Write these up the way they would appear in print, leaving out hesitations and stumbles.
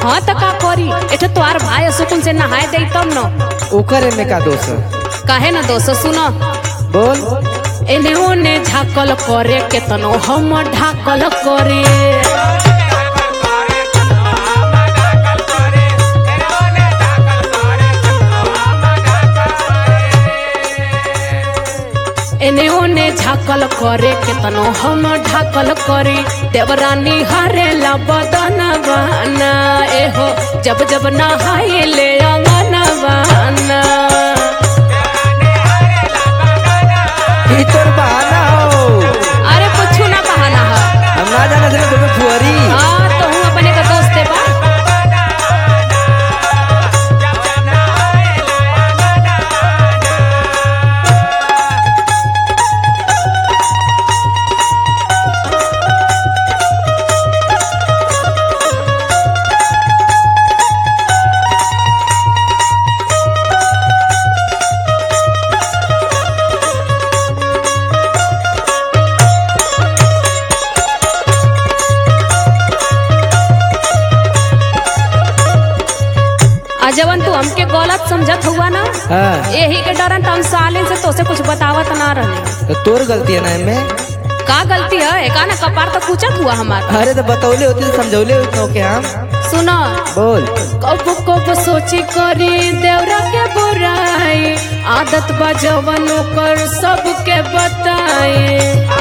हाँ तो का करी एठे तोहार भाई सुकुन से नहाए दे तब न ओकर में का दोष काहे न दोस्त सुनो बोल। एने ओने झाकल करे केतनो हम ढाकल करे एने ओने झाकल करे केतनो हम ढाकल करे देवरानी हरेला बदन बना एहो जब जब नहाए ले अंगन बना तोर बहाना हो। अरे कुछ ना बहाना है हम ना जाने से तो फुहरी। हाँ तो हूँ अपने का दोस्त है बा जवन तू हमके गलत समझत हुआ ना हाँ। यही के डरन हम सालिन से तोसे कुछ बतावत ना रहे तो तोर गलती है ना इनमें। का गलती है एका ना कपार तो पूछत हुआ हमारा। अरे तो बतौले होती तो समझौले होते हम। सुनो बोल। कब कब सोची करी देवरा के बुराई आदत बा जवन कर सबके बताए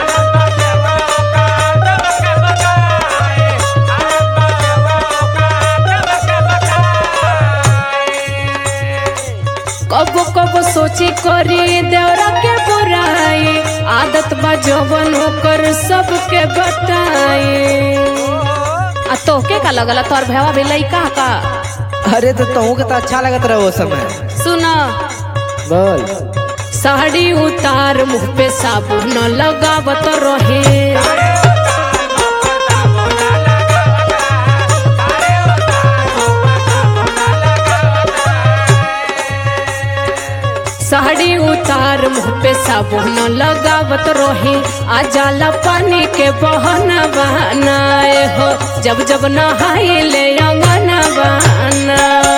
कब कब सोची करी देवरा के बुराई आदत बा जवन कर सबके बताए आ तोहके का लगल तोर भैया भी लइका का। अरे तो तहु के तो अच्छा लगत रहा वो समय। सुना बोल। साड़ी उतार मुँह पे साबुन लगावत रहे साड़ी उतार मुँह पे साबुन लगावत रही आ जाला पानी के बहना बहनाए हो जब जब नहाए ले अंगन बहना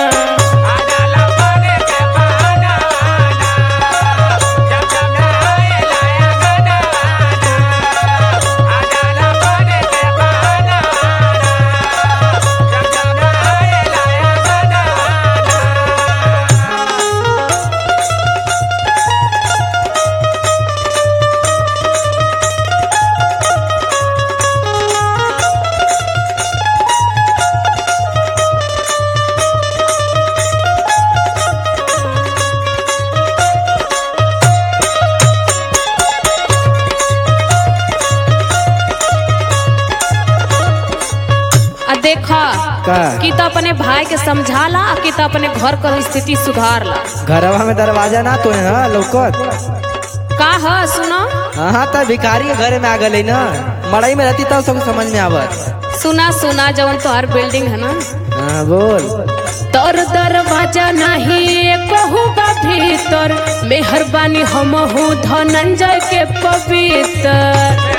देखा कि तो अपने भाई के समझाला कि तो अपने घर का स्थिति सुधार ला। घरवा में दरवाजा ना तो है लौकत का है सुनो। हाँ तो भिखारी के घर में आ गई ना मड़ई में रहती तब सब समझ में आवत। सुना सुना जवन तो हर बिल्डिंग है ना। हाँ बोल। तोर दरवाजा नहीं कहू बा भीतर मेहरबानी हम हूँ धनंजय के पवित्र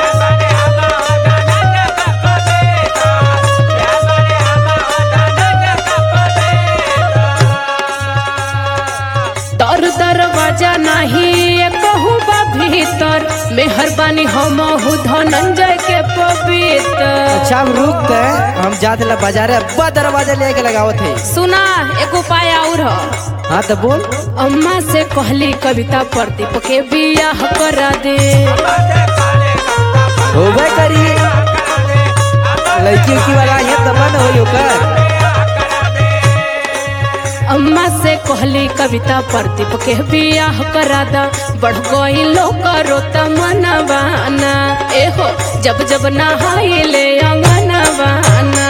दरवाजा नहीं कहू बा भीतर मेहरबानी हम हूँ धनंजय के पवित्र। अच्छा अब रुक गए हम जाते ला बाजार अब्बा दरवाजा लेके लगावत है। सुना एक उपाय और है। हाँ तो बोल। अम्मा से कहली कविता प्रदीप के बियाह करा दे होबे करी लड़की वाला ये दबन हो ओकर। अम्मा से कहली कविता प्रदीप के बियाह करा दा बढ़ गई लोग रोता मनवाना एहो जब जब नहाए ले अंगनवाना।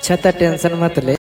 अच्छा तो टेंशन मत ले।